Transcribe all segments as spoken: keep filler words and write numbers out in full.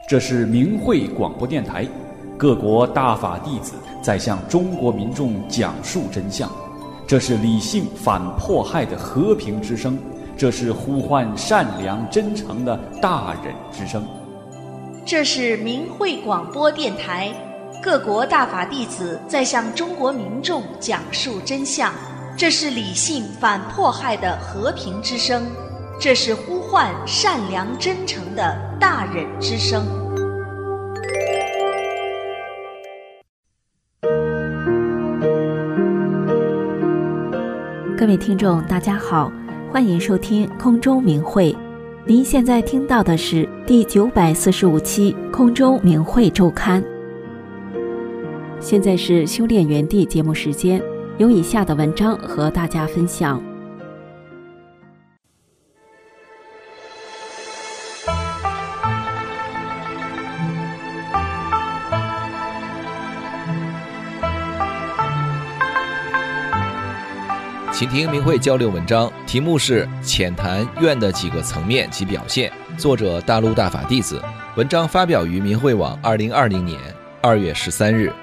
这是明慧广播电台，各国大法弟子在向中国民众讲述真相。这是理性反迫害的和平之声，这是呼唤善良真诚的大忍之声。 这是明慧广播电台，各国大法弟子在向中国民众讲述真相。这是理性反迫害的和平之声，这是呼唤善良真诚的大忍之声。 各位听众大家好，欢迎收听空中明慧。您现在听到的是第九百四十五期空中明慧周刊。现在是修炼园地节目时间，有以下的文章和大家分享。 请听明慧交流文章，题目是浅谈愿的几个层面及表现，作者大陆大法弟子，文章发表于明慧网二零二零年二月十三日。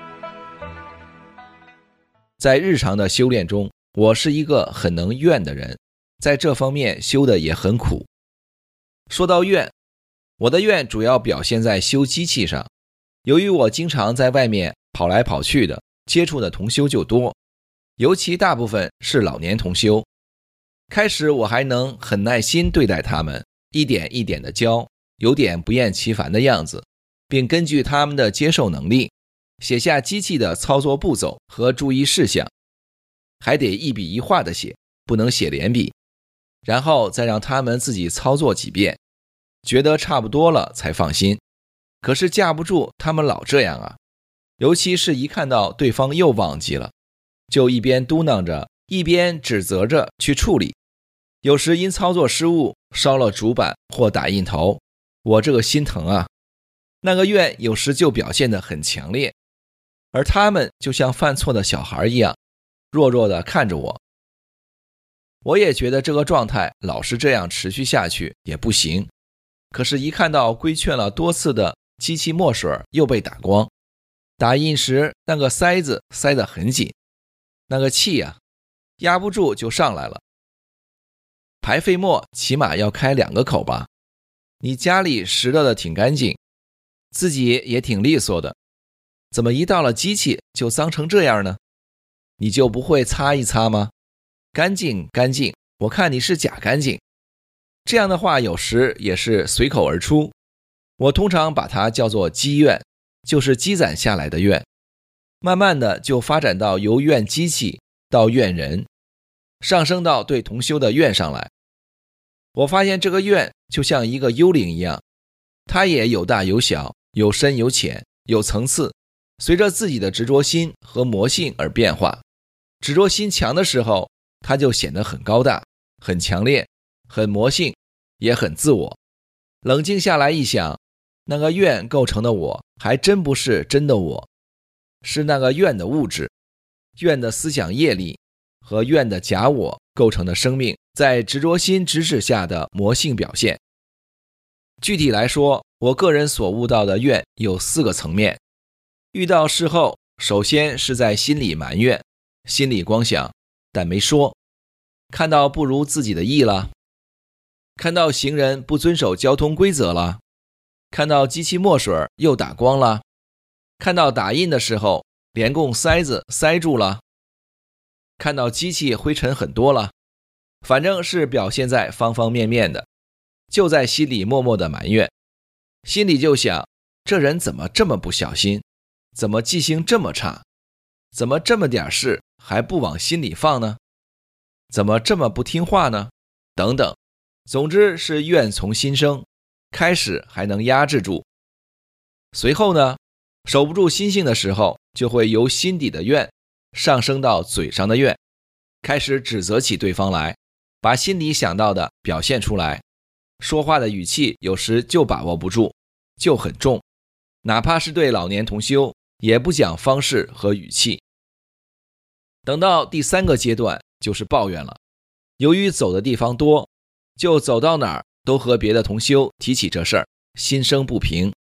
在日常的修炼中，我是一个很能愿的人，在这方面修的也很苦。说到愿，我的愿主要表现在修机器上。由于我经常在外面跑来跑去的，接触的同修就多，尤其大部分是老年同修。开始我还能很耐心对待他们，一点一点的教，有点不厌其烦的样子，并根据他们的接受能力写下机器的操作步骤和注意事项，还得一笔一画的写，不能写连笔，然后再让他们自己操作几遍，觉得差不多了才放心。可是架不住他们老这样啊，尤其是一看到对方又忘记了，就一边嘟囔着，一边指责着去处理。有时因操作失误烧了主板或打印头，我这个心疼啊！那个愿有时就表现得很强烈，而他们就像犯错的小孩一样，弱弱地看着我。我也觉得这个状态老是这样持续下去也不行，可是一看到规劝了多次的机器墨水又被打光，打印时那个塞子塞得很紧，那个气啊，压不住就上来了。排废墨起码要开两个口吧，你家里拾掇的挺干净，自己也挺利索的，怎么一到了机器就脏成这样呢？你就不会擦一擦吗？干净干净，我看你是假干净。这样的话有时也是随口而出，我通常把它叫做积怨，就是积攒下来的怨，慢慢的就发展到由怨机器到怨人，上升到对同修的怨上来。我发现这个怨就像一个幽灵一样，它也有大有小，有深有浅，有层次，随着自己的执着心和魔性而变化。执着心强的时候，它就显得很高大，很强烈，很魔性，也很自我。冷静下来一想，那个怨构成的我还真不是真的我，是那个怨的物质，怨的思想业力和怨的假我构成的生命在执着心指使下的魔性表现。具体来说，我个人所悟到的怨有四个层面。遇到事后，首先是在心里埋怨，心里光想但没说，看到不如自己的意了，看到行人不遵守交通规则了，看到机器墨水又打光了，看到打印的时候连供塞子塞住了，看到机器灰尘很多了，反正是表现在方方面面的，就在心里默默的埋怨，心里就想，这人怎么这么不小心，怎么记性这么差，怎么这么点事还不往心里放呢，怎么这么不听话呢，等等。总之是怨从心生，开始还能压制住，随后呢，守不住心性的时候，就会由心底的怨上升到嘴上的怨，开始指责起对方来，把心里想到的表现出来，说话的语气有时就把握不住，就很重，哪怕是对老年同修也不讲方式和语气。等到第三个阶段就是抱怨了，由于走的地方多，就走到哪儿都和别的同修提起这事儿，心生不平，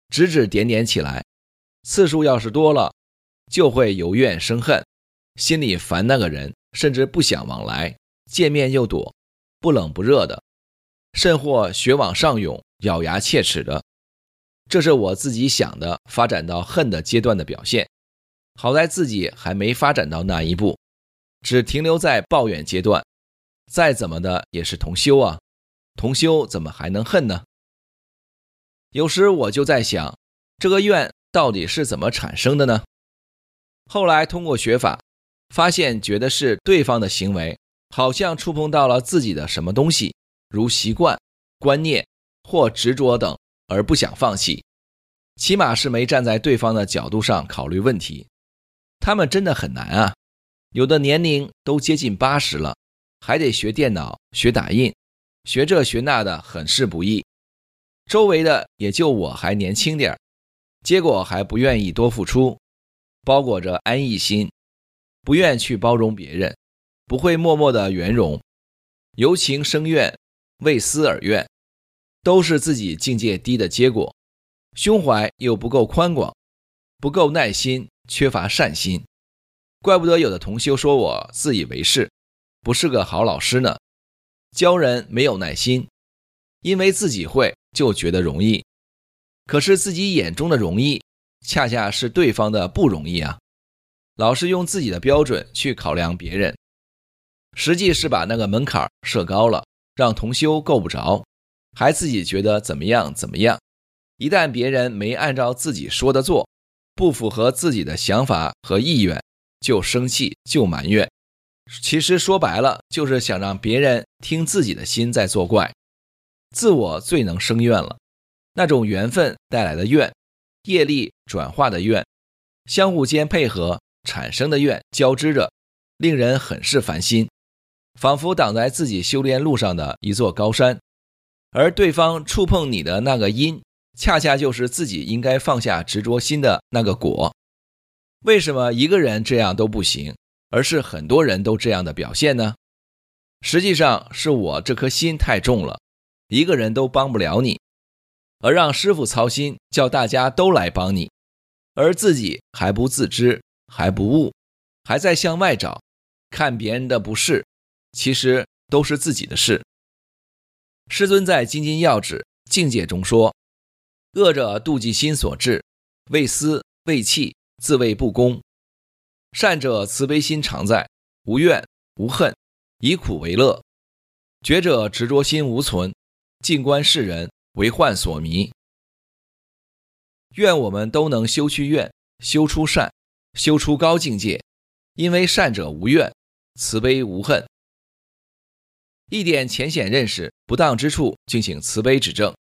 指指点点起来，次数要是多了，就会由怨生恨，心里烦那个人，甚至不想往来，见面又躲，不冷不热的，甚或血往上涌，咬牙切齿的。这是我自己想的发展到恨的阶段的表现。好在自己还没发展到那一步，只停留在抱怨阶段，再怎么的也是同修啊，同修怎么还能恨呢？有时我就在想，这个怨到底是怎么产生的呢？后来通过学法，发现觉得是对方的行为好像触碰到了自己的什么东西，如习惯、观念或执着等，而不想放弃，起码是没站在对方的角度上考虑问题。他们真的很难啊，有的年龄都接近八十了，还得学电脑、学打印，学这学那的，很是不易。周围的也就我还年轻点，结果还不愿意多付出，包裹着安逸心，不愿去包容别人，不会默默的圆融，由情生怨，为思而怨，都是自己境界低的结果。胸怀又不够宽广，不够耐心，缺乏善心，怪不得有的同修说我自以为是，不是个好老师呢，教人没有耐心，因为自己会就觉得容易，可是自己眼中的容易，恰恰是对方的不容易啊。老是用自己的标准去考量别人，实际是把那个门槛设高了，让同修够不着，还自己觉得怎么样怎么样。一旦别人没按照自己说的做，不符合自己的想法和意愿，就生气，就埋怨。其实说白了，就是想让别人听自己的心在作怪。自我最能生怨了，那种缘分带来的怨，业力转化的怨，相互间配合产生的怨交织着，令人很是烦心，仿佛挡在自己修炼路上的一座高山，而对方触碰你的那个因，恰恰就是自己应该放下执着心的那个果。为什么一个人这样都不行，而是很多人都这样的表现呢？实际上是我这颗心太重了，一个人都帮不了你，而让师父操心，叫大家都来帮你，而自己还不自知，还不悟，还在向外找，看别人的不是，其实都是自己的事。师尊在精进要旨境界中说，恶者妒忌心所致，为私为气，自谓不公。善者慈悲心常在，无怨无恨，以苦为乐。觉者执着心无存，静观世人，为患所迷。愿我们都能修去怨，修出善，修出高境界，因为善者无怨，慈悲无恨。一点浅显认识不当之处，敬请慈悲指正。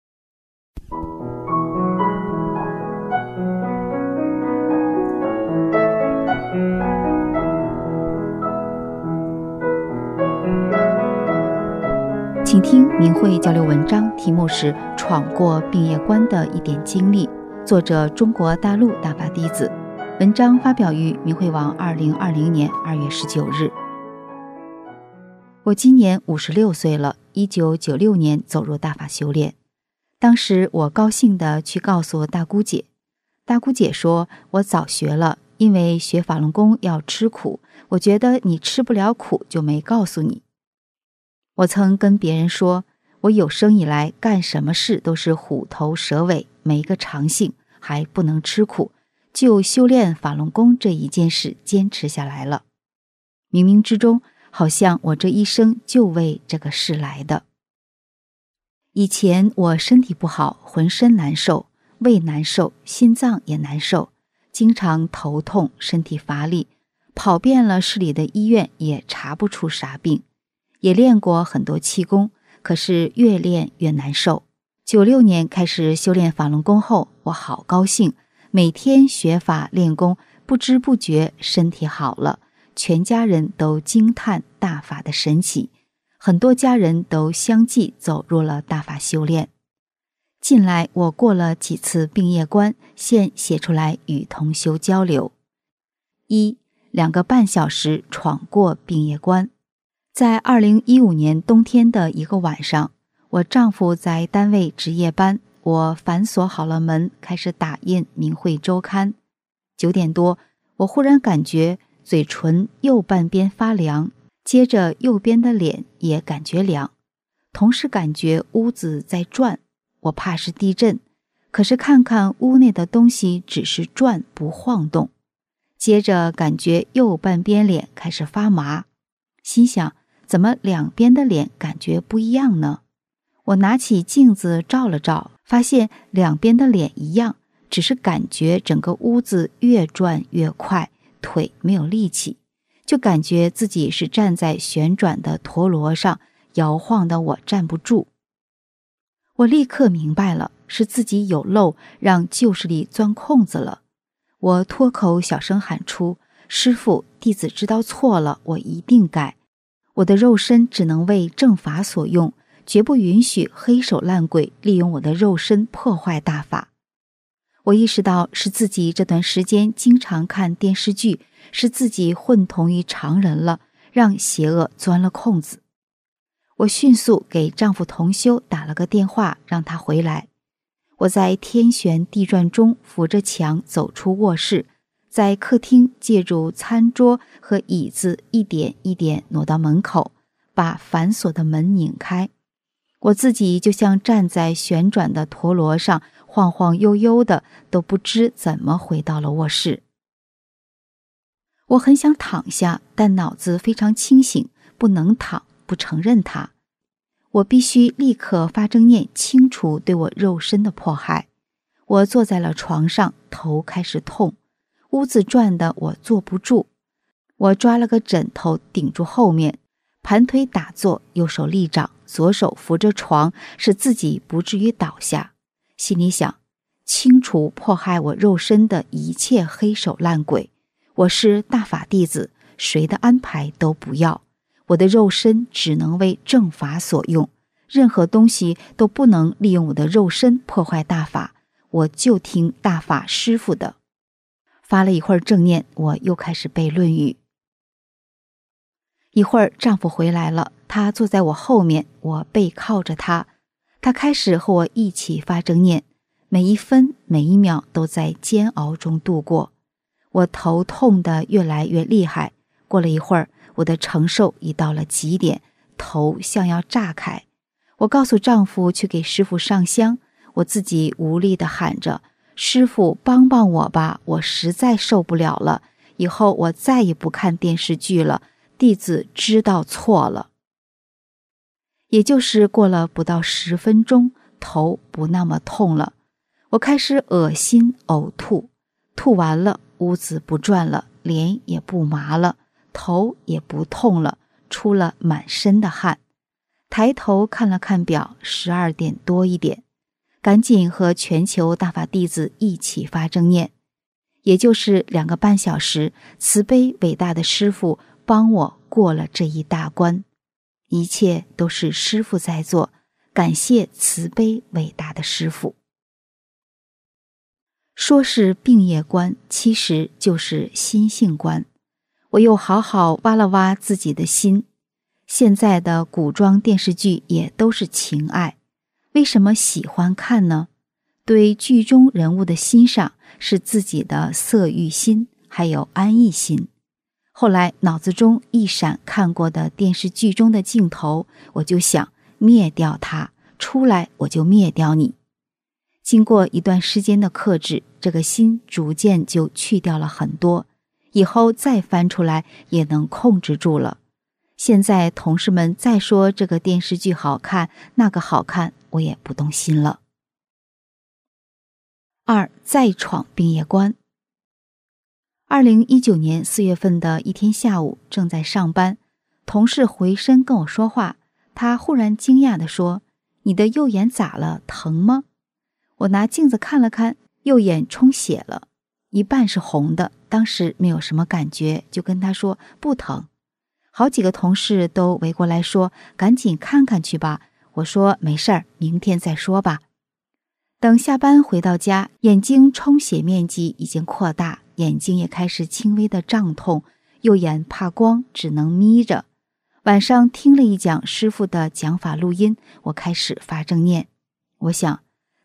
请听明慧交流文章，题目是《闯过病业关的一点经历》，作者中国大陆大法弟子。文章发表于明慧网二零二零年二月十九日。我今年五十六岁了，一九九六年走入大法修炼。当时我高兴地去告诉大姑姐，大姑姐说我早学了，因为学法轮功要吃苦，我觉得你吃不了苦，就没告诉你。我曾跟别人说，我有生以来干什么事都是虎头蛇尾，没个长性，还不能吃苦，就修炼法轮功这一件事坚持下来了。冥冥之中，好像我这一生就为这个事来的。以前我身体不好，浑身难受，胃难受，心脏也难受，经常头痛，身体乏力，跑遍了市里的医院也查不出啥病，也练过很多气功，可是越练越难受。九六年开始修炼法轮功后，我好高兴，每天学法练功，不知不觉身体好了，全家人都惊叹大法的神奇，很多家人都相继走入了大法修炼。近来我过了几次病业关，现写出来与同修交流。一、两个半小时闯过病业关。在二零一五年冬天的一个晚上，我丈夫在单位值夜班， 我反锁好了门，开始打印《明慧周刊》。九点多，我忽然感觉嘴唇右半边发凉，接着右边的脸也感觉凉，同时感觉屋子在转，我怕是地震，可是看看屋内的东西只是转不晃动。接着感觉右半边脸开始发麻，心想怎么两边的脸感觉不一样呢？我拿起镜子照了照，发现两边的脸一样，只是感觉整个屋子越转越快，腿没有力气，就感觉自己是站在旋转的陀螺上，摇晃的我站不住。我立刻明白了，是自己有漏，让旧势力钻空子了。我脱口小声喊出：师父，弟子知道错了，我一定改。我的肉身只能为正法所用，绝不允许黑手烂鬼利用我的肉身破坏大法。我意识到是自己这段时间经常看电视剧，是自己混同于常人了，让邪恶钻了空子。我迅速给丈夫同修打了个电话，让他回来。我在天旋地转中扶着墙走出卧室，在客厅借助餐桌和椅子一点一点挪到门口，把反锁的门拧开。我自己就像站在旋转的陀螺上，晃晃悠悠的，都不知怎么回到了卧室。我很想躺下，但脑子非常清醒，不能躺，不承认它。我必须立刻发正念，清除对我肉身的迫害。我坐在了床上，头开始痛，屋子转的我坐不住。我抓了个枕头顶住后面，盘腿打坐，右手立掌，左手扶着床，使自己不至于倒下。心里想，清除迫害我肉身的一切黑手烂鬼。我是大法弟子，谁的安排都不要。我的肉身只能为正法所用，任何东西都不能利用我的肉身破坏大法，我就听大法师父的。发了一会儿正念，我又开始背论语。一会儿丈夫回来了，他坐在我后面，我背靠着他。他开始和我一起发正念，每一分每一秒都在煎熬中度过。我头痛得越来越厉害，过了一会儿，我的承受已到了极点，头像要炸开。我告诉丈夫去给师父上香，我自己无力地喊着：师父帮帮我吧，我实在受不了了，以后我再也不看电视剧了，弟子知道错了。也就是过了不到十分钟，头不那么痛了，我开始恶心呕吐，吐完了，屋子不转了，脸也不麻了，头也不痛了，出了满身的汗。抬头看了看表，十二点多一点，赶紧和全球大法弟子一起发正念。也就是两个半小时，慈悲伟大的师父帮我过了这一大关。一切都是师父在做，感谢慈悲伟大的师父。说是病业观，其实就是心性观。我又好好挖了挖自己的心。现在的古装电视剧也都是情爱，为什么喜欢看呢？对剧中人物的欣赏是自己的色欲心，还有安逸心。后来脑子中一闪看过的电视剧中的镜头，我就想灭掉它，出来我就灭掉你。经过一段时间的克制，这个心逐渐就去掉了很多，以后再翻出来也能控制住了。现在同事们再说这个电视剧好看，那个好看，我也不动心了。二，再闯病业关。二零一九年四月份的一天下午，正在上班，同事回身跟我说话，他忽然惊讶地说：你的右眼咋了？疼吗？我拿镜子看了看，右眼充血了，一半是红的，当时没有什么感觉，就跟他说不疼。好几个同事都围过来说赶紧看看去吧，我说没事儿，明天再说吧。等下班回到家，眼睛充血面积已经扩大，眼睛也开始轻微的胀痛，右眼怕光，只能眯着。晚上听了一讲师父的讲法录音，我开始发正念。我想，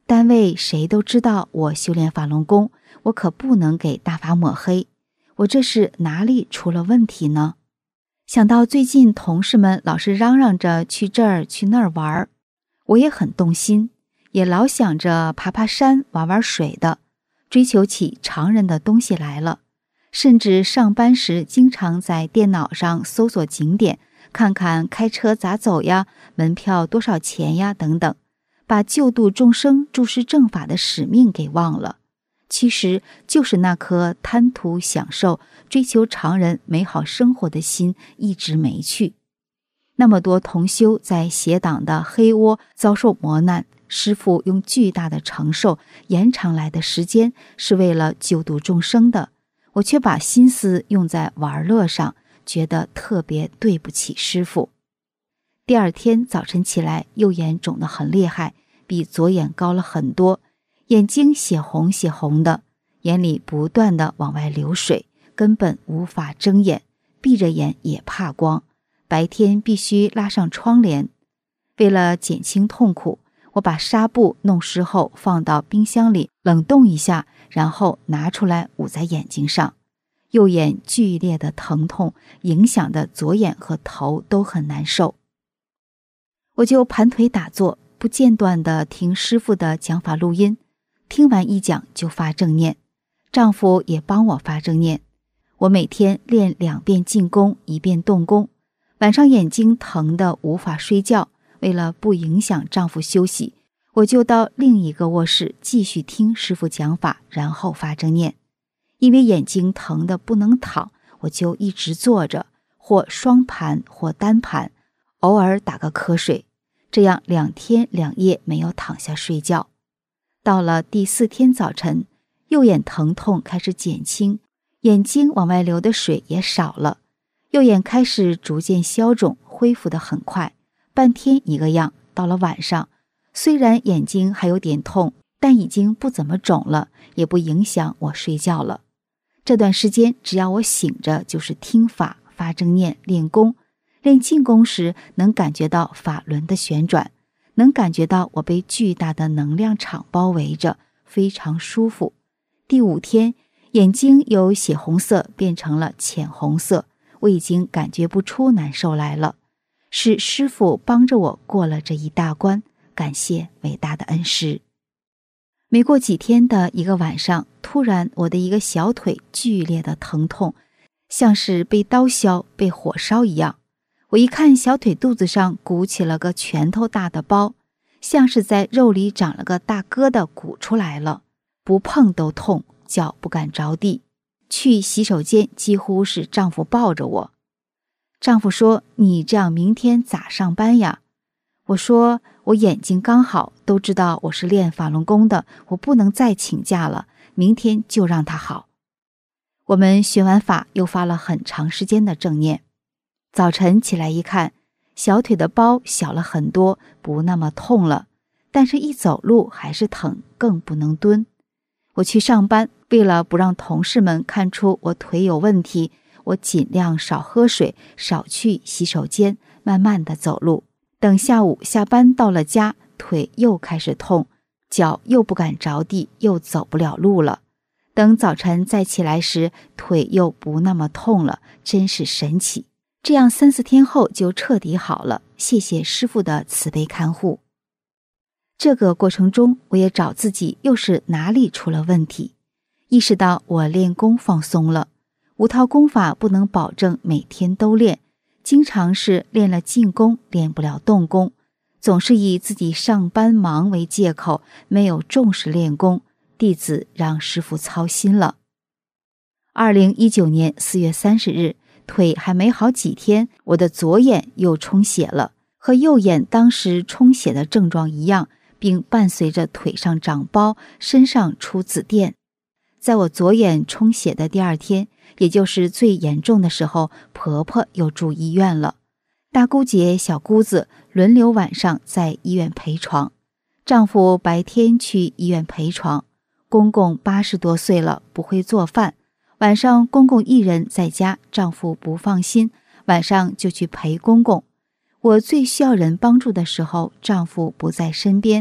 单位谁都知道我修炼法轮功，我可不能给大法抹黑，我这是哪里出了问题呢？想到最近同事们老是嚷嚷着去这儿去那儿玩，我也很动心，也老想着爬爬山玩玩水的，追求起常人的东西来了。甚至上班时经常在电脑上搜索景点，看看开车咋走呀，门票多少钱呀等等，把救度众生、注释正法的使命给忘了。其实就是那颗贪图享受、追求常人美好生活的心一直没去。那么多同修在邪党的黑窝遭受磨难，师父用巨大的承受延长来的时间是为了救度众生的，我却把心思用在玩乐上，觉得特别对不起师父。第二天早晨起来，右眼肿得很厉害，比左眼高了很多，眼睛血红血红的，眼里不断的往外流水，根本无法睁眼，闭着眼也怕光，白天必须拉上窗帘。为了减轻痛苦，我把纱布弄湿后放到冰箱里冷冻一下，然后拿出来捂在眼睛上。右眼剧烈的疼痛影响的左眼和头都很难受。我就盘腿打坐，不间断地听师父的讲法录音，听完一讲就发正念，丈夫也帮我发正念。我每天练两遍静功，一遍动功。晚上眼睛疼得无法睡觉，为了不影响丈夫休息，我就到另一个卧室继续听师父讲法，然后发正念。因为眼睛疼得不能躺，我就一直坐着，或双盘或单盘，偶尔打个瞌睡，这样两天两夜没有躺下睡觉。到了第四天早晨，右眼疼痛开始减轻，眼睛往外流的水也少了，右眼开始逐渐消肿，恢复得很快，半天一个样。到了晚上，虽然眼睛还有点痛，但已经不怎么肿了，也不影响我睡觉了。这段时间只要我醒着，就是听法、发正念、练功。练静功时能感觉到法轮的旋转，能感觉到我被巨大的能量场包围着，非常舒服。第五天，眼睛由血红色变成了浅红色，我已经感觉不出难受来了。是师父帮着我过了这一大关，感谢伟大的恩师。没过几天的一个晚上，突然我的一个小腿剧烈的疼痛，像是被刀削、被火烧一样。我一看小腿肚子上鼓起了个拳头大的包，像是在肉里长了个大疙瘩鼓出来了，不碰都痛，脚不敢着地。去洗手间几乎是丈夫抱着我。丈夫说：“你这样明天咋上班呀？”我说：“我眼睛刚好，都知道我是练法轮功的，我不能再请假了，明天就让它好。”我们学完法，又发了很长时间的正念。早晨起来一看，小腿的包小了很多，不那么痛了，但是一走路还是疼，更不能蹲。我去上班，为了不让同事们看出我腿有问题，我尽量少喝水，少去洗手间，慢慢的走路。等下午下班到了家，腿又开始痛，脚又不敢着地，又走不了路了。等早晨再起来时，腿又不那么痛了，真是神奇。这样三四天后就彻底好了，谢谢师父的慈悲看护。这个过程中，我也找自己又是哪里出了问题，意识到我练功放松了，五套功法不能保证每天都练，经常是练了静功，练不了动功，总是以自己上班忙为借口，没有重视练功，弟子让师父操心了。二零一九年四月三十日，腿还没好几天，我的左眼又充血了，和右眼当时充血的症状一样，并伴随着腿上长包，身上出紫癜。在我左眼充血的第二天，也就是最严重的时候，婆婆又住医院了。大姑姐、小姑子轮流晚上在医院陪床，丈夫白天去医院陪床。公公八十多岁了，不会做饭，晚上公公一人在家，丈夫不放心，晚上就去陪公公。我最需要人帮助的时候，丈夫不在身边，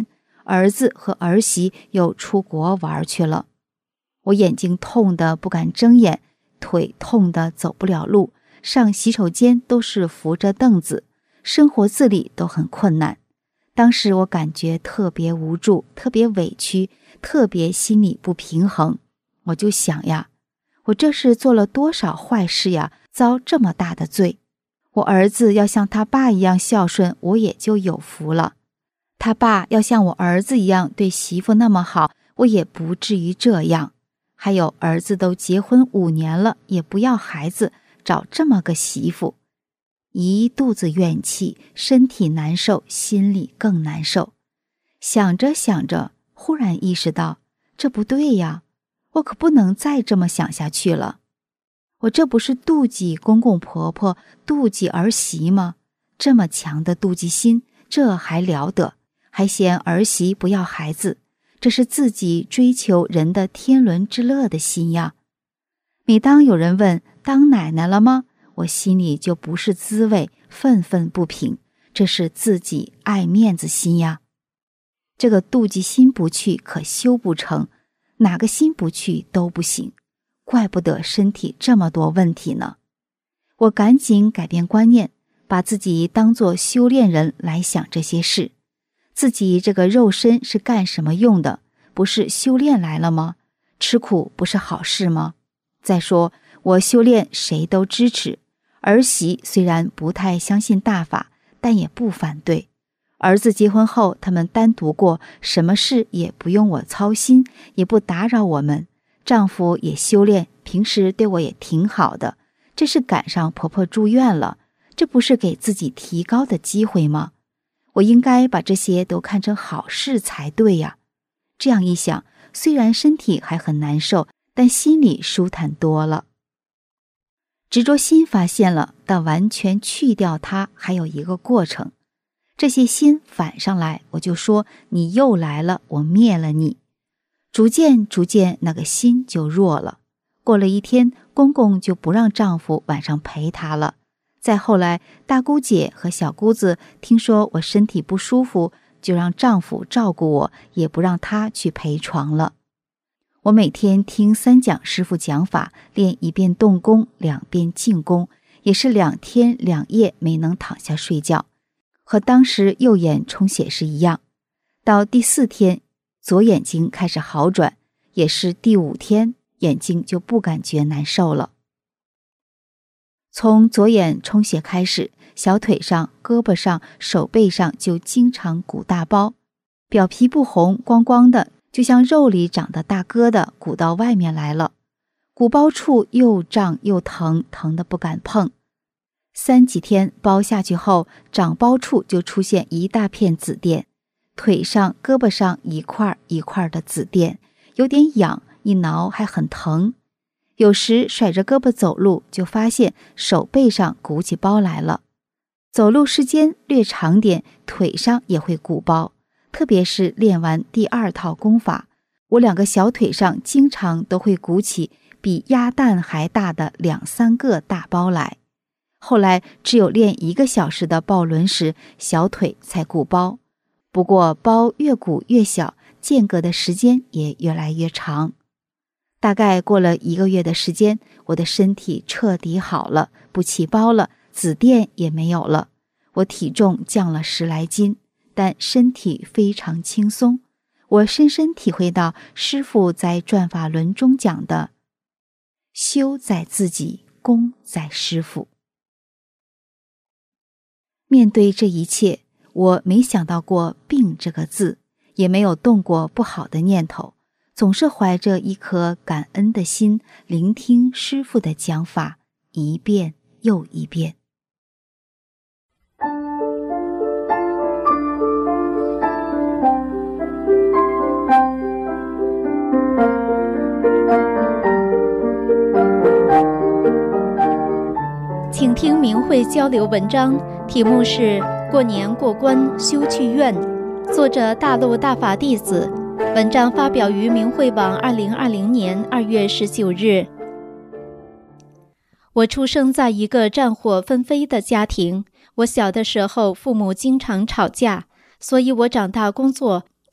儿子和儿媳又出国玩去了。我眼睛痛得不敢睁眼，腿痛得走不了路，上洗手间都是扶着凳子，生活自理都很困难。当时我感觉特别无助，特别委屈，特别心里不平衡。我就想呀，我这是做了多少坏事呀，遭这么大的罪。我儿子要像他爸一样孝顺，我也就有福了。他爸要像我儿子一样对媳妇那么好，我也不至于这样。还有儿子都结婚五年了，也不要孩子，找这么个媳妇。一肚子怨气，身体难受，心里更难受。想着想着，忽然意识到，这不对呀，我可不能再这么想下去了。我这不是妒忌公公婆婆，妒忌儿媳吗？这么强的妒忌心，这还了得？还嫌儿媳不要孩子，这是自己追求人的天伦之乐的心呀。每当有人问当奶奶了吗，我心里就不是滋味，愤愤不平，这是自己爱面子心呀。这个妒忌心不去，可修不成，哪个心不去都不行，怪不得身体这么多问题呢。我赶紧改变观念，把自己当作修炼人来想这些事。自己这个肉身是干什么用的？不是修炼来了吗？吃苦不是好事吗？再说我修炼谁都支持，儿媳虽然不太相信大法，但也不反对。儿子结婚后，他们单独过，什么事也不用我操心，也不打扰我们。丈夫也修炼，平时对我也挺好的。这是赶上婆婆住院了，这不是给自己提高的机会吗？我应该把这些都看成好事才对呀。这样一想，虽然身体还很难受，但心里舒坦多了。执着心发现了，但完全去掉它还有一个过程。这些心反上来，我就说你又来了，我灭了你。逐渐逐渐，那个心就弱了。过了一天，公公就不让丈夫晚上陪她了。再后来，大姑姐和小姑子听说我身体不舒服，就让丈夫照顾我，也不让她去陪床了。我每天听三讲师父讲法，练一遍动功，两遍静功，也是两天两夜没能躺下睡觉，和当时右眼充血是一样。到第四天，左眼睛开始好转，也是第五天，眼睛就不感觉难受了。从左眼充血开始，小腿上、胳膊上、手背上就经常鼓大包，表皮不红，光光的，就像肉里长的大疙瘩鼓到外面来了。鼓包处又胀又疼，疼得不敢碰。三几天包下去后，长包处就出现一大片紫癜，腿上、胳膊上一块一块的紫癜，有点痒，一挠还很疼。有时甩着胳膊走路，就发现手背上鼓起包来了。走路时间略长点，腿上也会鼓包，特别是练完第二套功法，我两个小腿上经常都会鼓起比鸭蛋还大的两三个大包来。后来只有练一个小时的抱轮时，小腿才鼓包，不过包越鼓越小，间隔的时间也越来越长。大概过了一个月的时间，我的身体彻底好了，不起包了，紫癜也没有了。我体重降了十来斤，但身体非常轻松。我深深体会到师父在转法轮中讲的修在自己，功在师父。面对这一切，我没想到过病这个字，也没有动过不好的念头，总是怀着一颗感恩的心，聆听师父的讲法，一遍又一遍。 请听明慧交流文章，题目是《过年过关修去愿》，作者大陆大法弟子。文章发表于明慧网二零二零年二月十九日。我出生在一个战火纷飞的家庭，我小的时候父母经常吵架，所以我长大工作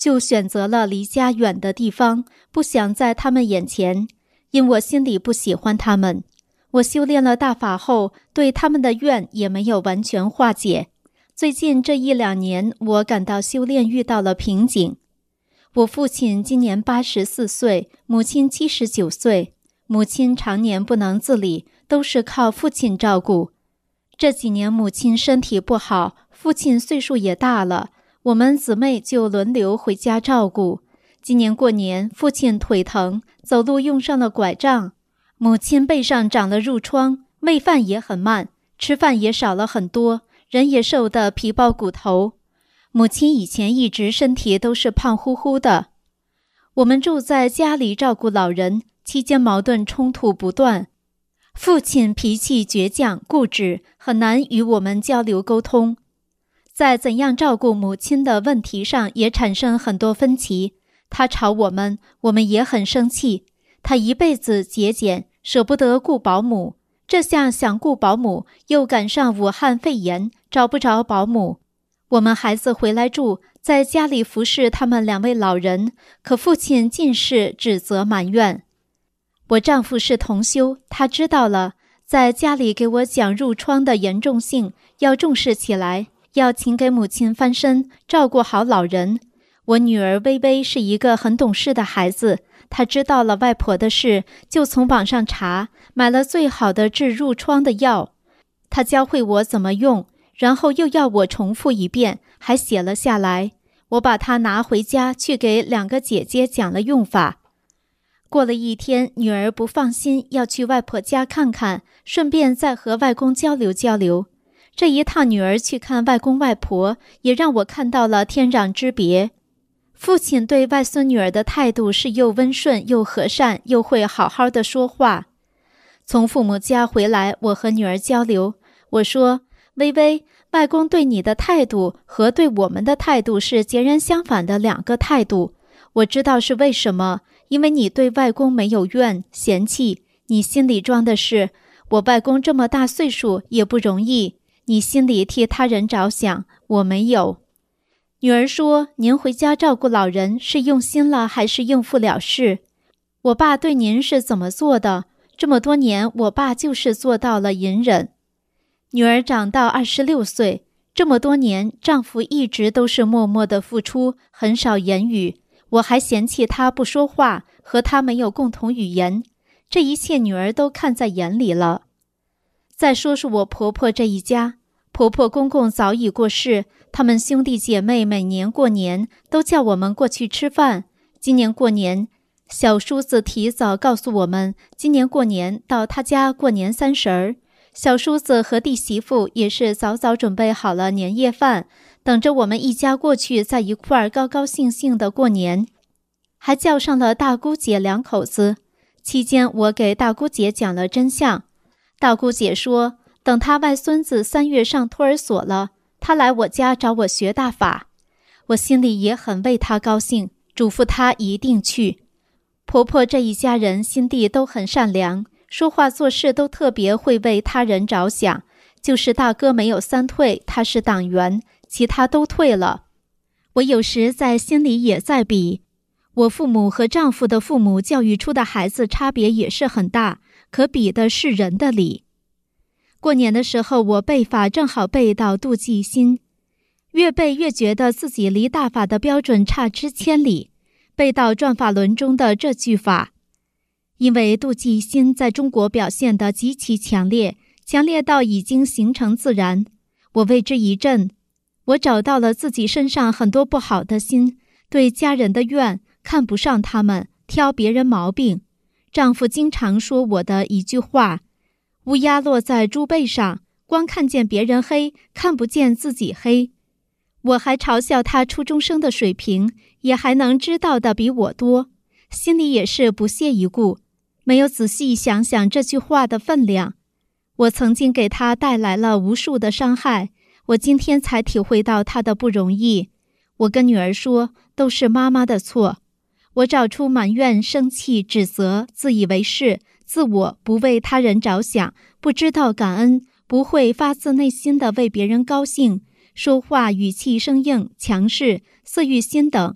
就选择了离家远的地方，不想在他们眼前，因我心里不喜欢他们。我修炼了大法后，对他们的怨也没有完全化解。最近这一两年，我感到修炼遇到了瓶颈。我父亲今年八十四岁，母亲七十九岁，母亲常年不能自理，都是靠父亲照顾。这几年母亲身体不好，父亲岁数也大了，我们姊妹就轮流回家照顾。今年过年，父亲腿疼，走路用上了拐杖，母亲背上长了褥疮，喂饭也很慢，吃饭也少了很多，人也瘦得皮包骨头。母亲以前一直身体都是胖乎乎的。我们住在家里照顾老人，期间矛盾冲突不断。父亲脾气倔强固执，很难与我们交流沟通。在怎样照顾母亲的问题上也产生很多分歧。他吵我们，我们也很生气。他一辈子节俭，舍不得雇保姆，这下想雇保姆，又赶上武汉肺炎，找不着保姆。我们孩子回来住，在家里服侍他们两位老人，可父亲尽是指责埋怨。我丈夫是同修，他知道了，在家里给我讲褥疮的严重性，要重视起来，要请给母亲翻身，照顾好老人。我女儿微微是一个很懂事的孩子，她知道了外婆的事，就从网上查，买了最好的治褥疮的药。她教会我怎么用，然后又要我重复一遍，还写了下来。我把它拿回家去给两个姐姐讲了用法。过了一天，女儿不放心，要去外婆家看看，顺便再和外公交流交流。这一趟女儿去看外公外婆，也让我看到了天壤之别。父亲对外孙女儿的态度是又温顺又和善，又会好好的说话。从父母家回来，我和女儿交流，我说：微微，外公对你的态度和对我们的态度是截然相反的两个态度。我知道是为什么，因为你对外公没有怨嫌弃，你心里装的是我外公这么大岁数也不容易，你心里替他人着想，我没有。女儿说：您回家照顾老人是用心了还是应付了事？我爸对您是怎么做的？这么多年我爸就是做到了隐忍。女儿长到二十六岁，这么多年丈夫一直都是默默的付出，很少言语。我还嫌弃他不说话，和他没有共同语言，这一切女儿都看在眼里了。再说说我婆婆这一家，婆婆公公早已过世，他们兄弟姐妹每年过年都叫我们过去吃饭。今年过年，小叔子提早告诉我们，今年过年到他家过年三十儿。小叔子和弟媳妇也是早早准备好了年夜饭，等着我们一家过去在一块儿高高兴兴的过年，还叫上了大姑姐两口子。期间我给大姑姐讲了真相，大姑姐说等她外孙子三月上托儿所了，她来我家找我学大法。我心里也很为她高兴，嘱咐她一定去。婆婆这一家人心地都很善良，说话做事都特别会为他人着想，就是大哥没有三退，他是党员，其他都退了。我有时在心里也在比，我父母和丈夫的父母教育出的孩子差别也是很大，可比的是人的理。过年的时候，我背法正好背到妒忌心，越背越觉得自己离大法的标准差之千里，背到转法轮中的这句法。因为妒忌心在中国表现得极其强烈，强烈到已经形成自然。我为之一振，我找到了自己身上很多不好的心，对家人的怨，看不上他们，挑别人毛病。丈夫经常说我的一句话：乌鸦落在猪背上，光看见别人黑，看不见自己黑。我还嘲笑他初中生的水平，也还能知道的比我多，心里也是不屑一顾，没有仔细想想这句话的分量。我曾经给他带来了无数的伤害，我今天才体会到他的不容易。我跟女儿说，都是妈妈的错。我找出埋怨、生气、指责、自以为是、自我不为他人着想，不知道感恩，不会发自内心的为别人高兴，说话语气生硬、强势、色欲心等。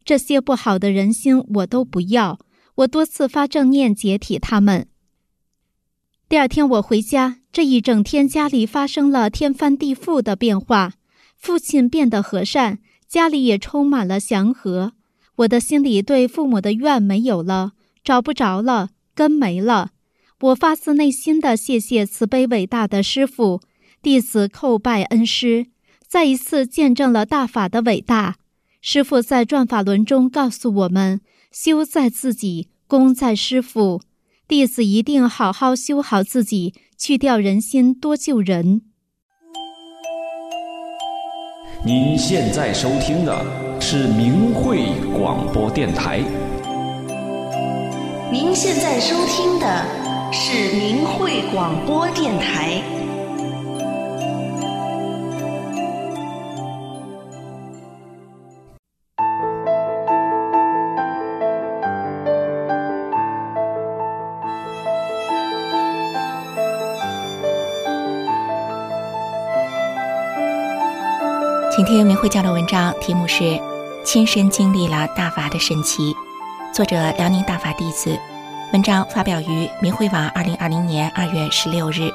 这些不好的人心我都不要，我多次发正念解体他们。第二天我回家，这一整天家里发生了天翻地覆的变化，父亲变得和善，家里也充满了祥和。我的心里对父母的怨没有了，找不着了，根没了。我发自内心的谢谢慈悲伟大的师父，弟子叩拜恩师，再一次见证了大法的伟大。师父在转法轮中告诉我们，修在自己，功在师父。弟子一定好好修好自己，去掉人心，多救人。 您现在收听的是明慧广播电台。 您现在收听的是明慧广播电台。 请听明慧交流文章，题目是《亲身经历了大法的神奇》，作者辽宁大法弟子。文章发表于明慧网二零二零年二月十六日。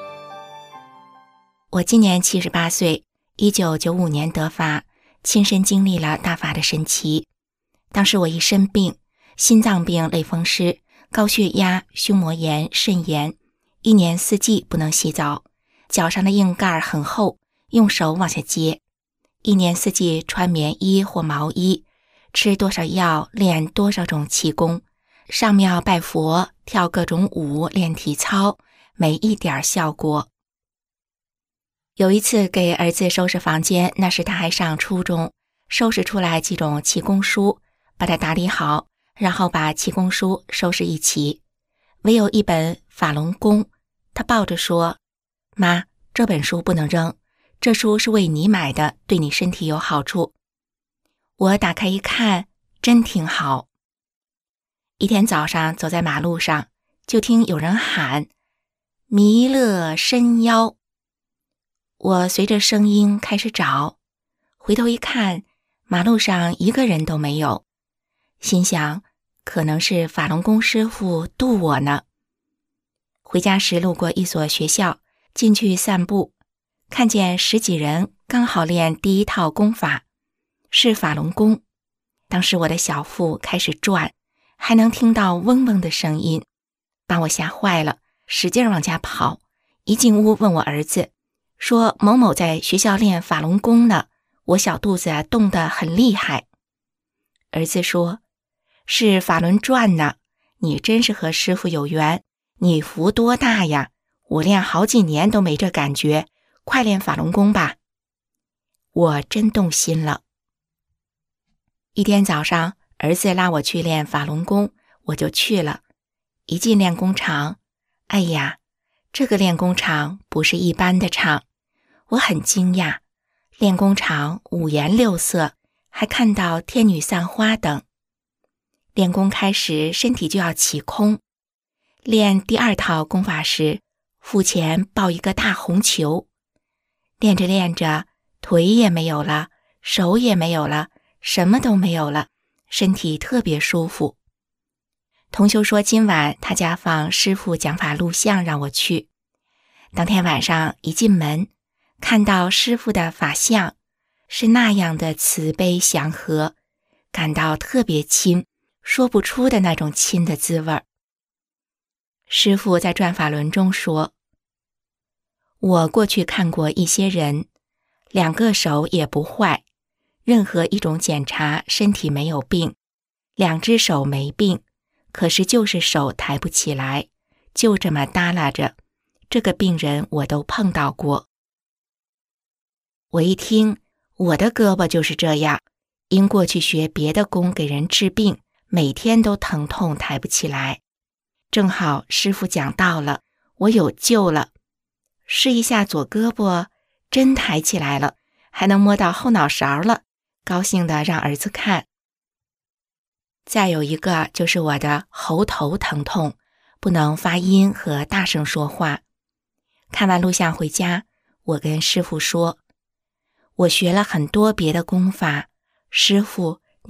我今年七十八岁，一九九五年得法，亲身经历了大法的神奇。当时我一身病，心脏病、类风湿、高血压、胸膜炎、肾炎，一年四季不能洗澡，脚上的硬盖很厚，用手往下接。一年四季穿棉衣或毛衣，吃多少药，练多少种气功，上庙拜佛，跳各种舞，练体操，没一点效果。有一次给儿子收拾房间，那时他还上初中，收拾出来几种气功书，把它打理好，然后把气功书收拾一起，唯有一本法轮功，他抱着说：妈，这本书不能扔，这书是为你买的，对你身体有好处。我打开一看，真挺好。一天早上走在马路上，就听有人喊弥勒伸腰。我随着声音开始找，回头一看，马路上一个人都没有，心想可能是法轮功师父渡我呢。回家时路过一所学校，进去散步，看见十几人刚好练第一套功法，是法轮功。当时我的小腹开始转，还能听到嗡嗡的声音，把我吓坏了，使劲往家跑。一进屋问我儿子，说某某在学校练法轮功呢，我小肚子动得很厉害。儿子说，是法轮转呢，你真是和师父有缘，你福多大呀，我练好几年都没这感觉，快练法轮功吧。我真动心了。一天早上，儿子拉我去练法轮功，我就去了。一进练功场，哎呀，这个练功场不是一般的场，我很惊讶。练功场五颜六色，还看到天女散花等。练功开始，身体就要起空。练第二套功法时，腹前抱一个大红球。练着练着，腿也没有了，手也没有了，什么都没有了，身体特别舒服。同修说今晚他家放师父讲法录像让我去。当天晚上一进门，看到师父的法相是那样的慈悲祥和，感到特别亲，说不出的那种亲的滋味。师父在转法轮中说，我过去看过一些人，两个手也不坏，任何一种检查身体没有病，两只手没病，可是就是手抬不起来，就这么耷拉着，这个病人我都碰到过。我一听，我的胳膊就是这样，因过去学别的功给人治病，每天都疼痛抬不起来。正好师父讲到了，我有救了。试一下左胳膊，真抬起来了，还能摸到后脑勺了，高兴地让儿子看。再有一个就是我的喉头疼痛，不能发音和大声说话。看完录像回家，我跟师父说，我学了很多别的功法，师父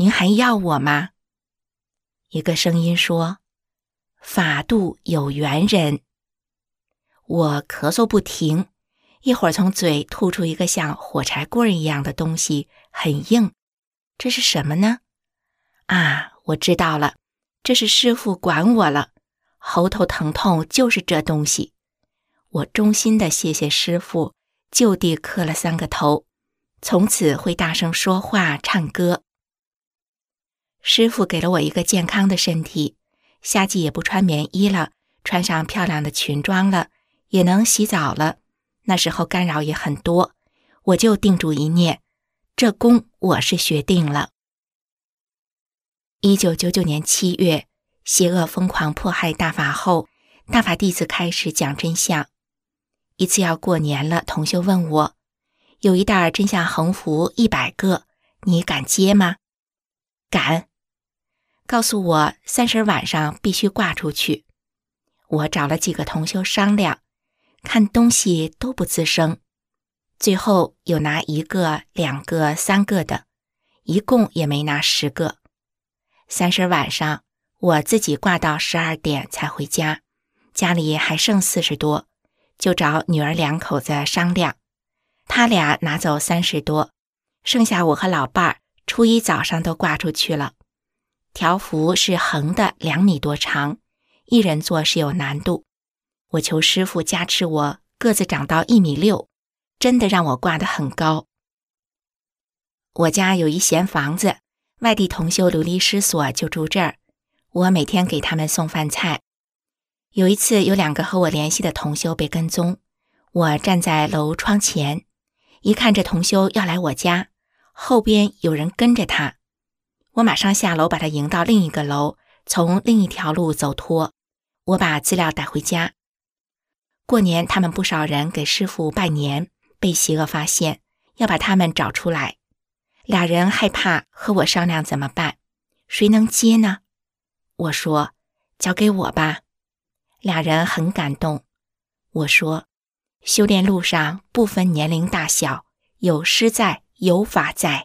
您还要我吗？一个声音说，法度有缘人。我咳嗽不停，一会儿从嘴吐出一个像火柴棍一样的东西，很硬。这是什么呢？啊，我知道了，这是师父管我了，喉头疼痛就是这东西。我衷心地谢谢师父，就地磕了三个头，从此会大声说话唱歌。师父给了我一个健康的身体，夏季也不穿棉衣了，穿上漂亮的裙装了，也能洗澡了。那时候干扰也很多，我就定住一念，这功我是学定了。一九九九年七月，邪恶疯狂迫害大法后，大法弟子开始讲真相。一次要过年了，同修问我，有一袋真相横幅一百个，你敢接吗？敢。告诉我三十晚上必须挂出去。我找了几个同修商量，看东西都不吱声，最后有拿一个、两个、三个的，一共也没拿十个。三十晚上我自己挂到十二点才回家，家里还剩四十多，就找女儿两口子商量，他俩拿走三十多，剩下我和老伴儿初一早上都挂出去了。条幅是横的两米多长，一人做是有难度。我求师父加持我个子长到一米六，真的让我挂得很高。我家有一闲房子，外地同修流离失所就住这儿，我每天给他们送饭菜。有一次有两个和我联系的同修被跟踪，我站在楼窗前，一看这同修要来我家，后边有人跟着他，我马上下楼把他迎到另一个楼，从另一条路走脱。我把资料带回家。过年他们不少人给师父拜年，被邪恶发现，要把他们找出来。俩人害怕，和我商量怎么办，谁能接呢？我说交给我吧。俩人很感动。我说修炼路上不分年龄大小，有师在，有法在。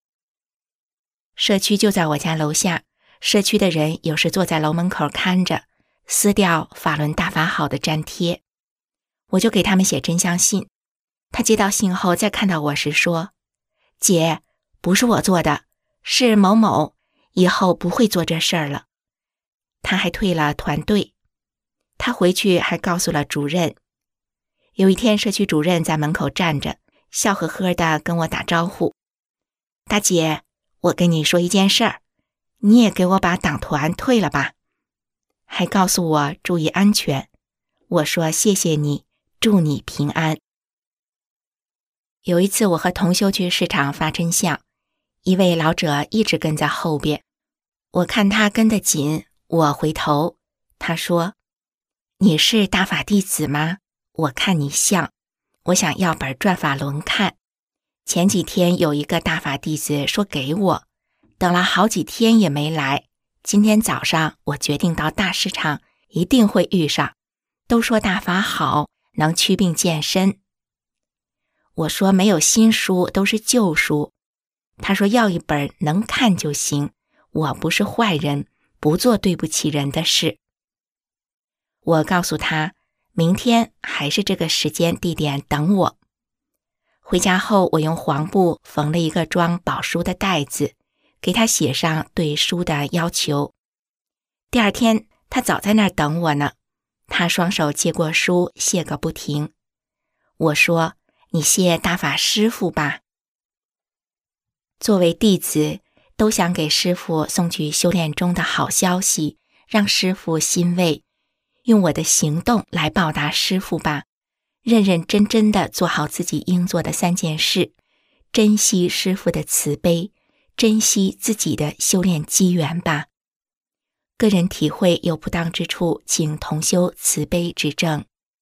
社区就在我家楼下，社区的人有时坐在楼门口看着，撕掉法轮大法好的粘贴。我就给他们写真相信。他接到信后再看到我时说，姐，不是我做的，是某某，以后不会做这事儿了。他还退了团队。他回去还告诉了主任。有一天社区主任在门口站着，笑呵呵地跟我打招呼，大姐，我跟你说一件事儿，你也给我把党团退了吧。还告诉我注意安全。我说谢谢你，祝你平安。有一次我和同修去市场发真相，一位老者一直跟在后边，我看他跟得紧，我回头，他说，你是大法弟子吗？我看你像，我想要本转法轮看。前几天有一个大法弟子说给我，等了好几天也没来，今天早上我决定到大市场，一定会遇上。都说大法好，能祛病健身。我说没有新书，都是旧书。他说要一本能看就行，我不是坏人，不做对不起人的事。我告诉他，明天还是这个时间地点等我。回家后，我用黄布缝了一个装宝书的袋子，给他写上对书的要求。第二天，他早在那儿等我呢。他双手接过书，谢个不停。我说，你谢大法师父吧。作为弟子，都想给师父送去修炼中的好消息，让师父欣慰。用我的行动来报答师父吧，认认真真的做好自己应做的三件事，珍惜师父的慈悲，珍惜自己的修炼机缘吧。个人体会有不当之处，请同修慈悲指正。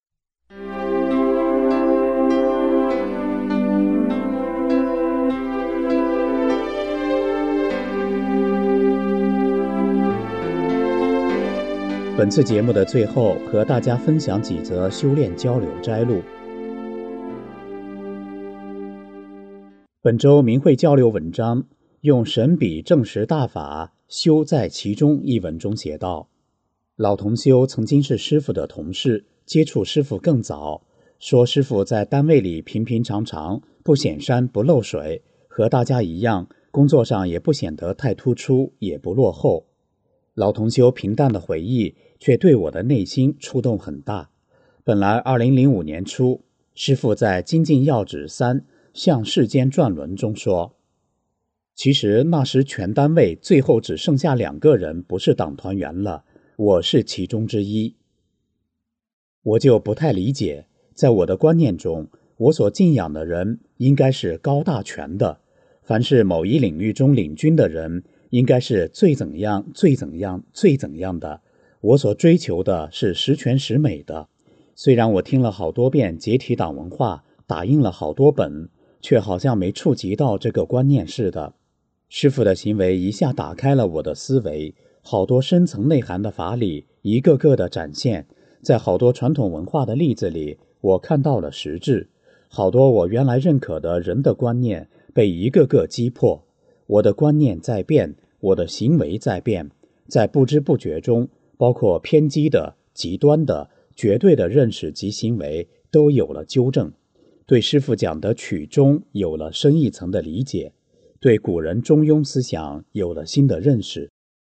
本次节目的最后，和大家分享几则修炼交流摘录。本周明慧交流文章用神笔证实大法，修在其中一文中写道：老同修曾经是师父的同事，接触师父更早，说师父在单位里平平常常，不显山不漏水，和大家一样，工作上也不显得太突出，也不落后。老同修平淡的回忆却对我的内心触动很大。本来二零零五年初，师父在《精进要旨三向世间转轮》中说，其实那时全单位最后只剩下两个人不是党团员了，我是其中之一。我就不太理解，在我的观念中，我所敬仰的人应该是高大全的，凡是某一领域中领军的人，应该是最怎样最怎样最怎样的。我所追求的是十全十美的。虽然我听了好多遍解体党文化，打印了好多本，却好像没触及到这个观念似的。师父的行为一下打开了我的思维，好多深层内涵的法理一个个的展现，在好多传统文化的例子里，我看到了实质。好多我原来认可的人的观念被一个个击破。我的观念在变，我的行为在变，在不知不觉中，包括偏激的、极端的、绝对的认识及行为都有了纠正，对师父讲的曲中有了深一层的理解，对古人中庸思想有了新的认识。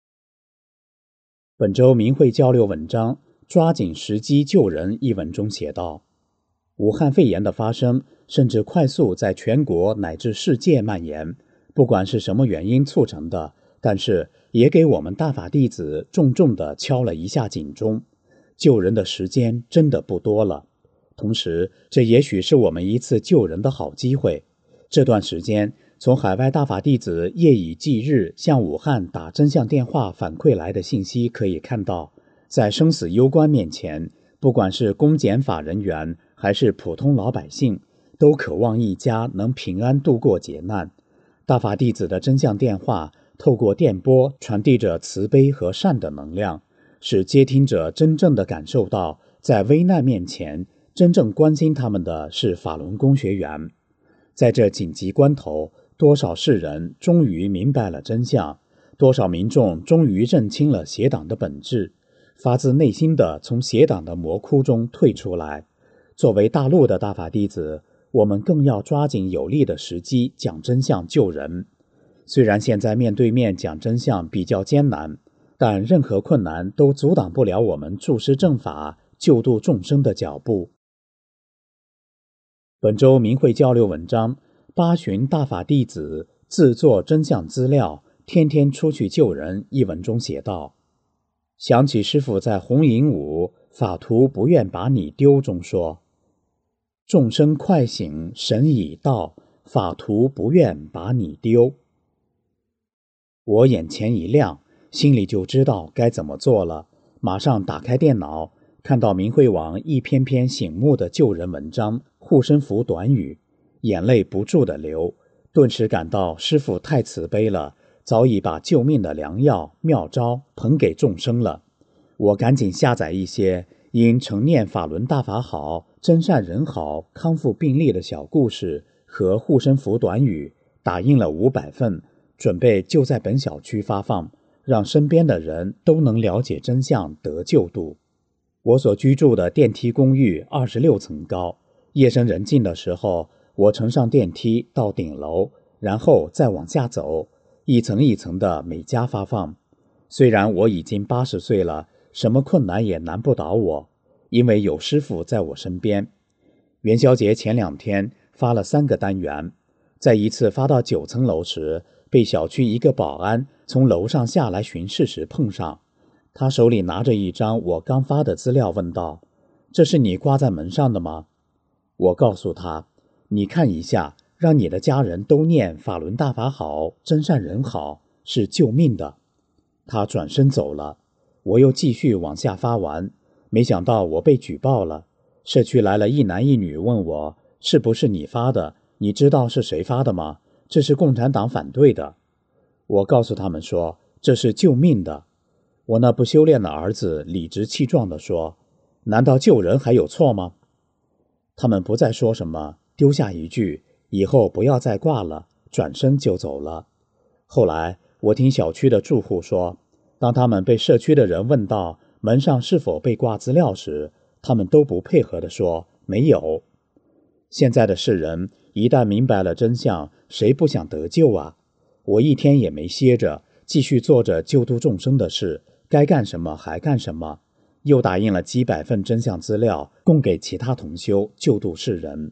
本周明慧交流文章抓紧时机救人一文中写道，武汉肺炎的发生甚至快速在全国乃至世界蔓延，不管是什么原因促成的，但是也给我们大法弟子重重地敲了一下警钟，救人的时间真的不多了。同时，这也许是我们一次救人的好机会。这段时间，从海外大法弟子夜以继日向武汉打真相电话反馈来的信息可以看到，在生死攸关面前，不管是公检法人员还是普通老百姓，都渴望一家能平安度过劫难。大法弟子的真相电话透过电波传递着慈悲和善的能量，使接听者真正地感受到，在危难面前，真正关心他们的是法轮功学员。在这紧急关头，多少世人终于明白了真相，多少民众终于认清了邪党的本质，发自内心地从邪党的魔窟中退出来。作为大陆的大法弟子，我们更要抓紧有利的时机讲真相救人。虽然现在面对面讲真相比较艰难，但任何困难都阻挡不了我们注释正法、救度众生的脚步。本周明慧交流文章，八旬大法弟子自作真相资料，天天出去救人一文中写道，想起师父在红影舞法图不愿把你丢中说，众生快醒神已到，法图不愿把你丢。我眼前一亮，心里就知道该怎么做了，马上打开电脑，看到明慧网一篇篇醒目的救人文章、护身符短语，眼泪不住地流，顿时感到师父太慈悲了，早已把救命的良药妙招捧给众生了。我赶紧下载一些因承念法轮大法好、真善人好、康复病例的小故事和护身符短语，打印了五百份，准备就在本小区发放，让身边的人都能了解真相，得救度。我所居住的电梯公寓二十六层高，夜深人静的时候，我乘上电梯到顶楼，然后再往下走，一层一层的每家发放。虽然我已经八十岁了，什么困难也难不倒我，因为有师父在我身边。元宵节前两天发了三个单元，在一次发到九层楼时，被小区一个保安从楼上下来巡视时碰上，他手里拿着一张我刚发的资料，问道：“这是你挂在门上的吗？”我告诉他：“你看一下，让你的家人都念法轮大法好，真善人好，是救命的。”他转身走了，我又继续往下发完，没想到我被举报了。社区来了一男一女问我：“是不是你发的？你知道是谁发的吗？这是共产党反对的。”我告诉他们说：“这是救命的。”我那不修炼的儿子理直气壮地说：“难道救人还有错吗？”他们不再说什么，丢下一句：“以后不要再挂了”，转身就走了。 后来我听小区的住户说，当他们被社区的人问到门上是否被挂资料时，他们都不配合地说没有。现在的世人一旦明白了真相，谁不想得救啊？我一天也没歇着，继续做着救度众生的事，该干什么还干什么，又打印了几百份真相资料，供给其他同修救度世人。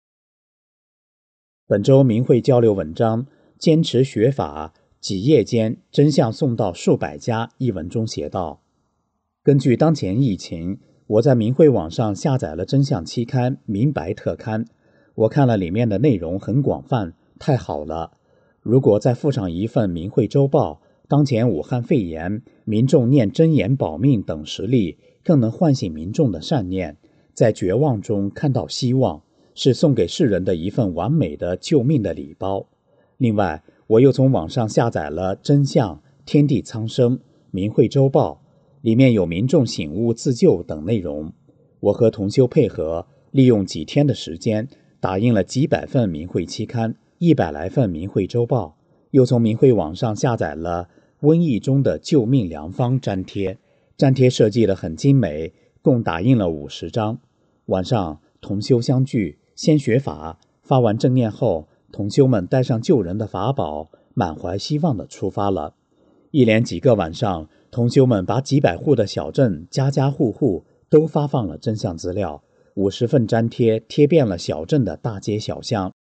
本周明慧交流文章，坚持学法，几夜间真相送到数百家一文中写道：根据当前疫情，我在明慧网上下载了真相期刊《明白特刊》，我看了里面的内容很广泛，太好了。如果再附上一份明慧周报，当前武汉肺炎，民众念真言保命等实例，更能唤醒民众的善念，在绝望中看到希望，是送给世人的一份完美的救命的礼包。另外，我又从网上下载了真相、天地苍生、明慧周报，里面有民众醒悟自救等内容。我和同修配合，利用几天的时间，打印了几百份明慧期刊，一百来份明慧周报，又从明慧网上下载了瘟疫中的救命良方粘贴，粘贴设计得很精美，共打印了五十张。晚上同修相聚，先学法，发完正念后，同修们带上救人的法宝，满怀希望地出发了。一连几个晚上，同修们把几百户的小镇家家户户都发放了真相资料，五十份粘贴贴遍了小镇的大街小巷。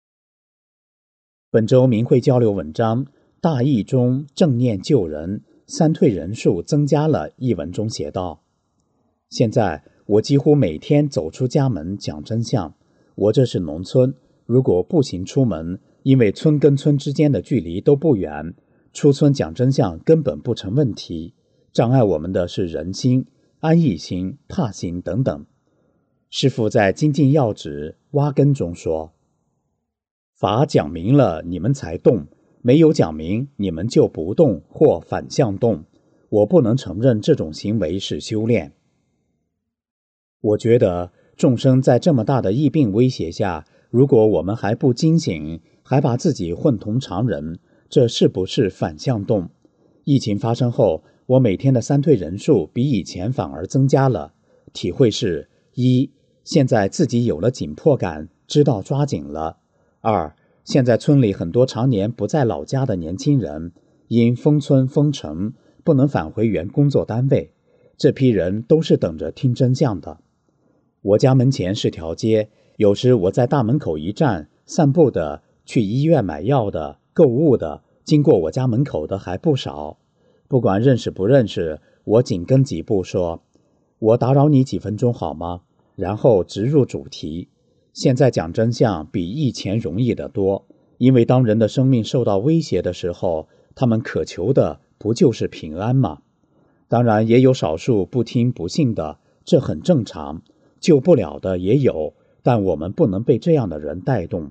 本周明慧交流文章，大义中正念救人，三退人数增加了一文中写道：现在我几乎每天走出家门讲真相。我这是农村，如果步行出门，因为村跟村之间的距离都不远，出村讲真相根本不成问题。障碍我们的是人心、安逸心、怕心等等。师父在精进要旨挖根中说，法讲明了你们才动，没有讲明你们就不动或反向动，我不能承认这种行为是修炼。我觉得众生在这么大的疫病威胁下，如果我们还不惊醒，还把自己混同常人，这是不是反向动？疫情发生后，我每天的三退人数比以前反而增加了。体会是：一，现在自己有了紧迫感，知道抓紧了；二，现在村里很多常年不在老家的年轻人，因封村封城，不能返回原工作单位，这批人都是等着听真相的。我家门前是条街，有时我在大门口一站，散步的、去医院买药的、购物的，经过我家门口的还不少。不管认识不认识，我紧跟几步说：我打扰你几分钟好吗？然后直入主题。现在讲真相比以前容易得多，因为当人的生命受到威胁的时候，他们渴求的不就是平安吗？当然也有少数不听不信的，这很正常，救不了的也有，但我们不能被这样的人带动。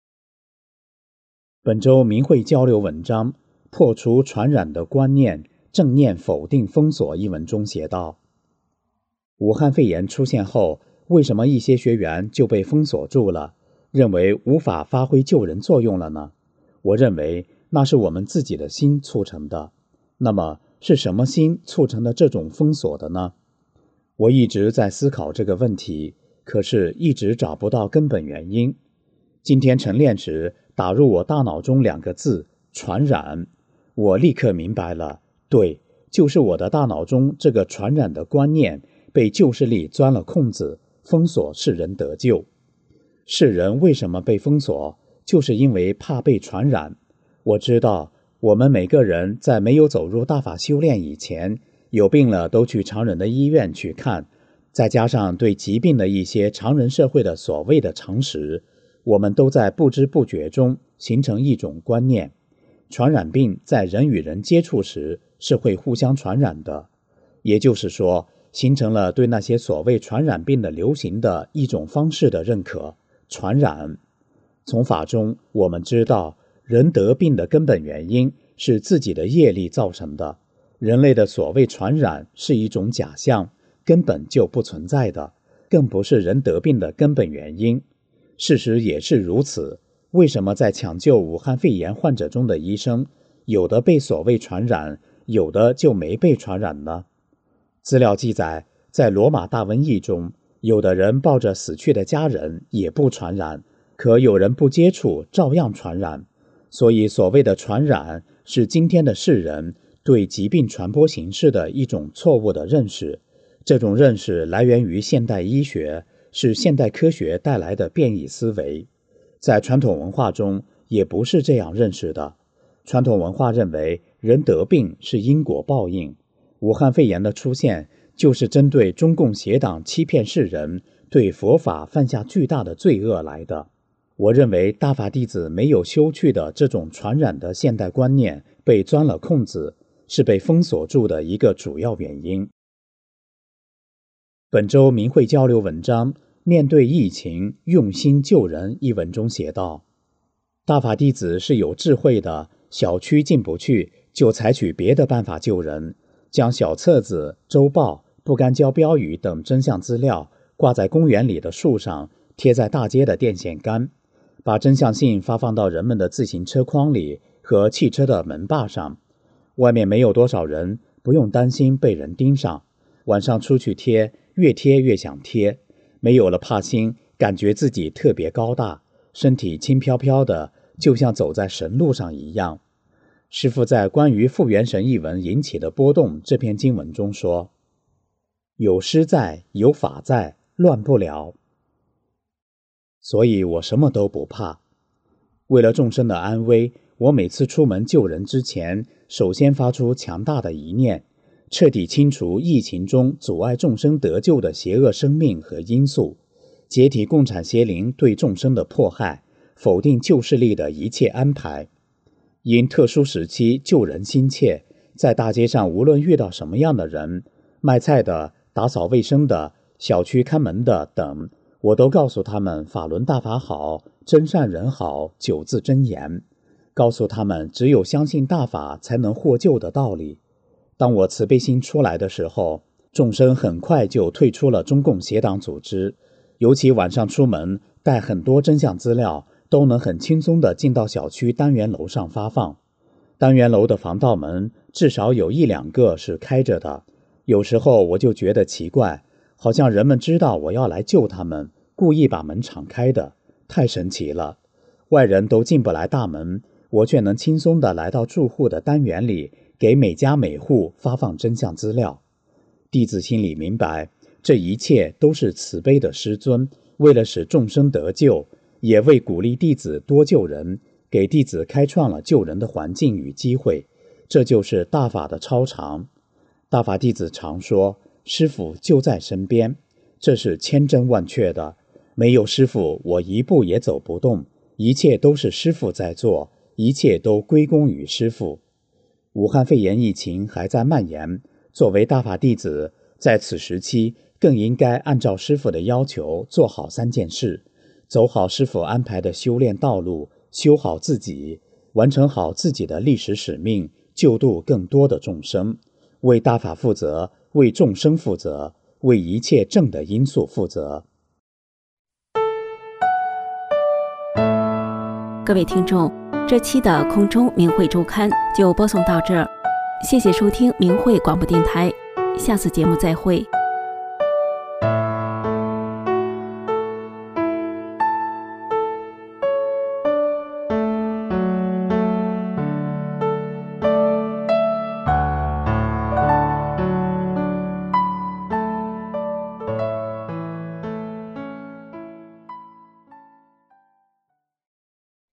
本周明慧交流文章，破除传染的观念，正念否定封锁一文中写道：武汉肺炎出现后，为什么一些学员就被封锁住了，认为无法发挥救人作用了呢？我认为那是我们自己的心促成的。那么是什么心促成的这种封锁的呢？我一直在思考这个问题，可是一直找不到根本原因。今天晨练时打入我大脑中两个字：传染。我立刻明白了，对，就是我的大脑中这个传染的观念被旧势力钻了空子，封锁世人得救。世人为什么被封锁？就是因为怕被传染。我知道我们每个人在没有走入大法修炼以前，有病了都去常人的医院去看，再加上对疾病的一些常人社会的所谓的常识，我们都在不知不觉中形成一种观念，传染病在人与人接触时是会互相传染的，也就是说，形成了对那些所谓传染病的流行的一种方式的认可，传染。从法中我们知道，人得病的根本原因是自己的业力造成的，人类的所谓传染是一种假象，根本就不存在的，更不是人得病的根本原因。事实也是如此，为什么在抢救武汉肺炎患者中的医生有的被所谓传染，有的就没被传染呢？资料记载，在罗马大瘟疫中，有的人抱着死去的家人也不传染，可有人不接触照样传染。所以所谓的传染，是今天的世人对疾病传播形式的一种错误的认识。这种认识来源于现代医学，是现代科学带来的变异思维。在传统文化中也不是这样认识的。传统文化认为人得病是因果报应，武汉肺炎的出现就是针对中共邪党欺骗世人，对佛法犯下巨大的罪恶来的。我认为大法弟子没有修去的这种传染的现代观念被钻了空子，是被封锁住的一个主要原因。本周明慧交流文章面对疫情用心救人一文中写道，大法弟子是有智慧的，小区进不去就采取别的办法救人，将小册子、周报、不干胶标语等真相资料挂在公园里的树上，贴在大街的电线杆，把真相信发放到人们的自行车筐里和汽车的门把上。外面没有多少人，不用担心被人盯上。晚上出去贴，越贴越想贴，没有了怕心，感觉自己特别高大，身体轻飘飘的，就像走在神路上一样。师父在关于复原神一文引起的波动这篇经文中说，有师在，有法在，乱不了。所以我什么都不怕。为了众生的安危，我每次出门救人之前，首先发出强大的一念，彻底清除疫情中阻碍众生得救的邪恶生命和因素，解体共产邪灵对众生的迫害，否定救世力的一切安排。因特殊时期救人心切，在大街上无论遇到什么样的人，卖菜的、打扫卫生的、小区看门的等，我都告诉他们法轮大法好，真善人好九字真言，告诉他们只有相信大法才能获救的道理。当我慈悲心出来的时候，众生很快就退出了中共邪党组织，尤其晚上出门带很多真相资料，都能很轻松地进到小区单元楼上发放。单元楼的防盗门至少有一两个是开着的，有时候我就觉得奇怪，好像人们知道我要来救他们，故意把门敞开的，太神奇了。外人都进不来大门，我却能轻松地来到住户的单元里，给每家每户发放真相资料。弟子心里明白，这一切都是慈悲的师尊，为了使众生得救，也为鼓励弟子多救人，给弟子开创了救人的环境与机会。这就是大法的超常。大法弟子常说，师父就在身边，这是千真万确的。没有师父，我一步也走不动，一切都是师父在做，一切都归功于师父。武汉肺炎疫情还在蔓延，作为大法弟子，在此时期更应该按照师父的要求做好三件事，走好师父安排的修炼道路，修好自己，完成好自己的历史使命，救度更多的众生，为大法负责，为众生负责，为一切正的因素负责。 各位听众，这期的空中明慧周刊就播送到这儿，谢谢收听明慧广播电台，下次节目再会。